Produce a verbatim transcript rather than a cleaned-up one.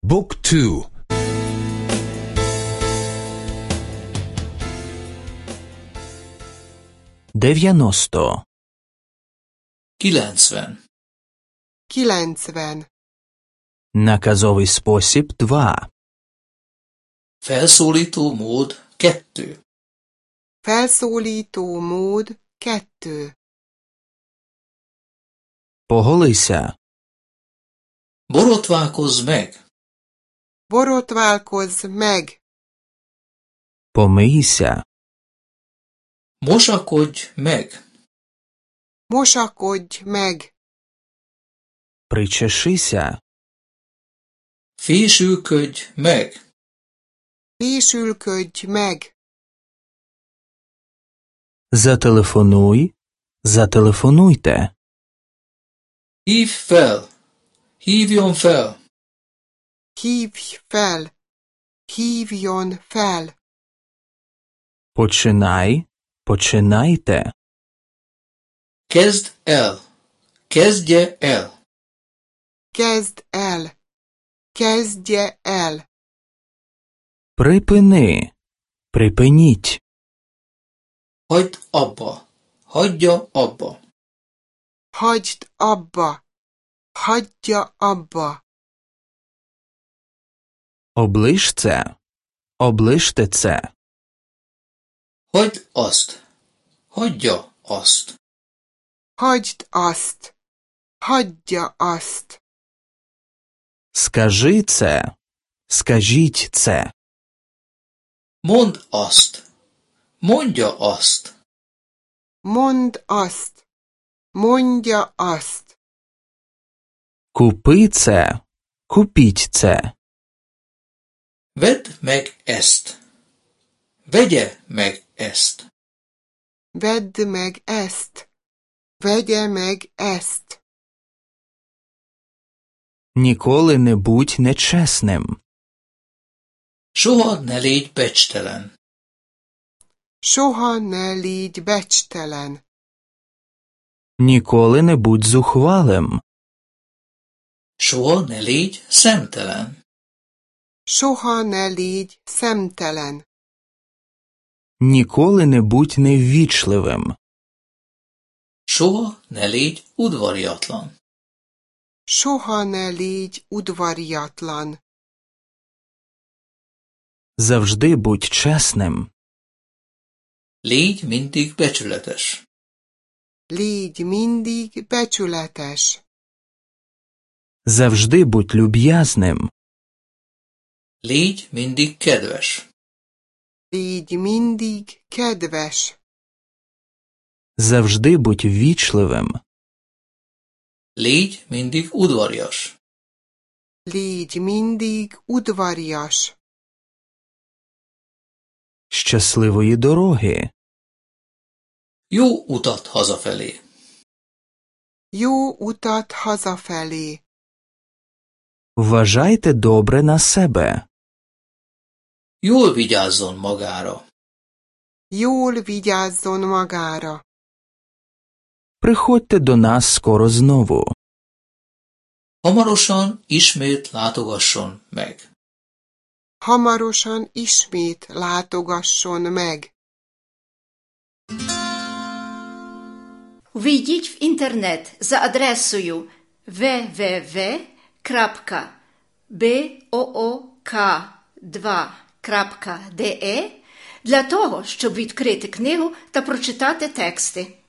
บุ๊กทู дев'яносто kilencven. kilencven. Наказовий спосіб два Felszólító mód kettő. Felszólító mód kettő. Поголися. Borotválkozz meg. Borotválkozz meg. Помийся. Mosakodj meg. Mosakodj meg. Причешися. Fésülködj meg. Fésülködj meg. Зателефонуй. Зателефонуйте. Hívj fel. Hívjon fel. Hívj fel. Hívjon fel. Починай. Починайте. Kezd el. Kezdje el. Kezd el. Kezdje el. Припини. Припиніть. Hagyd abba. Hagyja abba. Hagyd abba. Hagyja abba. Оближ це. Оближте це. Hagyd azt. Hagyja azt. Hagyd azt. Hagyja azt. Скажи це. Скажіть це. Mondd azt. Mondja azt. Mondd azt. Mondja azt. Купи це. Купіть це. Vedd meg ezt. Vegye meg ezt. Vedd meg ezt. Vegye meg ezt. Ніколи не будь нечесним. Soha ne légy becstelen. Soha ne légy becstelen. Ніколи не будь зухвалим. Soha ne légy szemtelen. Soha ne légy szemtelen. Ніколи не будь неввічливим. Soha ne légy udvariatlan. Soha ne légy udvariatlan. Завжди будь чесним. Légy mindig becsületes. Légy mindig becsületes. Завжди будь люб'язним. Légy mindig kedves. Légy mindig kedves. Завжди будь ввічливим. Légy mindig udvarias. Légy mindig udvarias. Щасливої дороги. Jó utat hazafelé. Jó utat hazafelé. Вважайте добре на себе. Jól vigyázzon magára. Jól vigyázzon magára. Приходьте до нас скоро знову. Hamarosan ismét látogasson meg. Hamarosan ismét látogasson meg. Ввійдіть в інтернет за адресою double-u double-u double-u крапка book два крапка de для того, щоб відкрити книгу та прочитати тексти.